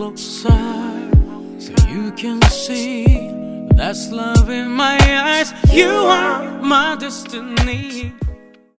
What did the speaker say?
closer so you can see that's love in my eyes. You are my destiny.